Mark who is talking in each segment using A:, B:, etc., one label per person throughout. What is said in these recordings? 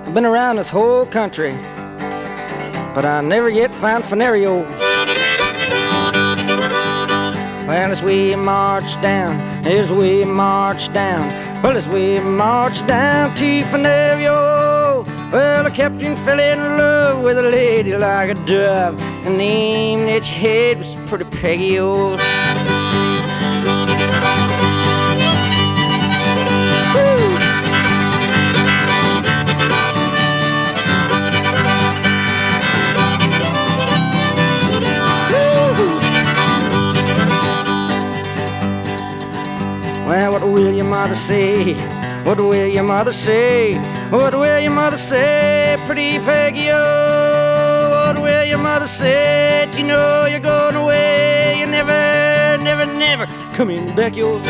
A: I've been around this whole country, but I never yet found Fenario. Well, as we march down, as we march down, well, as we march down to Fenario, well, the captain fell in love with a lady like a dove, and the name that she had was Pretty Peggy O. Well, what will your mother say? What will your mother say? What will your mother say, Pretty Peggy O? What will your mother say? Do you know you're going away? You never, never, never coming back, yo.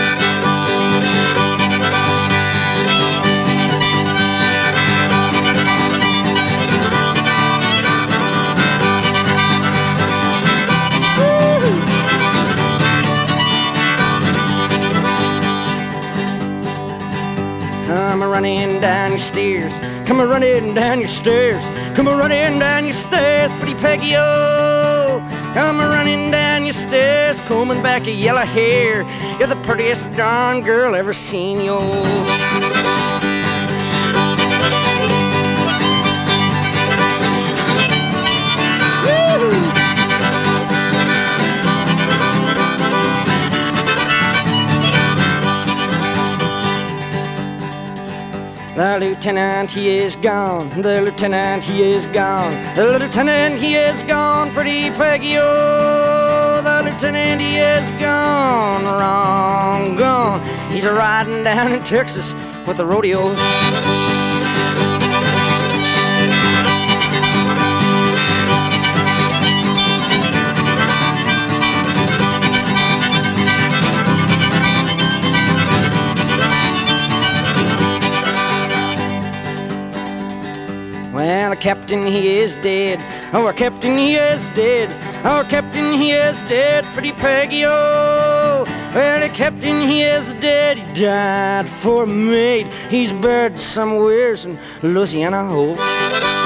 A: Come a-running down your stairs, come a-running down your stairs, come a-running down your stairs, Pretty Peggy O. Come a-running down your stairs, combing back your yellow hair. You're the prettiest darn girl ever seen, yo. The lieutenant, he is gone. The lieutenant, he is gone. The lieutenant, he is gone. Pretty Peggy O. The lieutenant, he is gone. Wrong, gone. He's a-riding down in Texas with the rodeo. Well, the captain, he is dead. Oh, our captain, he is dead. Our captain, he is dead. Pretty Peggy O. Well, the captain, he is dead. He died for a mate. He's buried somewheres in Louisiana. Oh.